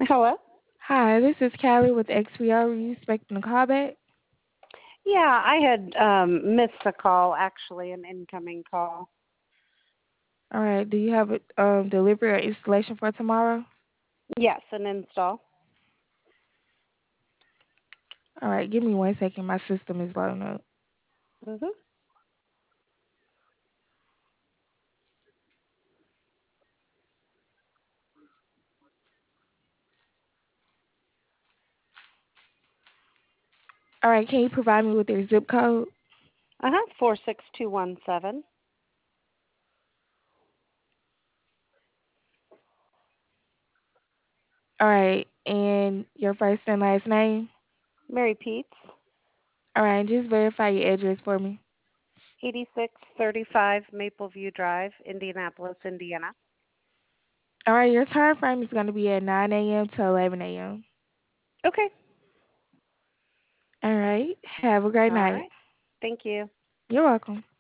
Hello? Hi, this is Callie with XPO. Were you expecting a call back? Yeah, I had missed a call, actually, an incoming call. All right. Do you have a delivery or installation for tomorrow? Yes, an install. All right. Give me 1 second. My system is loading up. Hmm. All right. Can you provide me with your zip code? 46217. All right. And your first and last name? Mary Peets, All right. Just verify your address for me. 8635 Mapleview Drive, Indianapolis, Indiana. All right. Your time frame is going to be at 9 a.m. to 11 a.m. Okay. All right. Have a great All night. right. Thank you. You're welcome.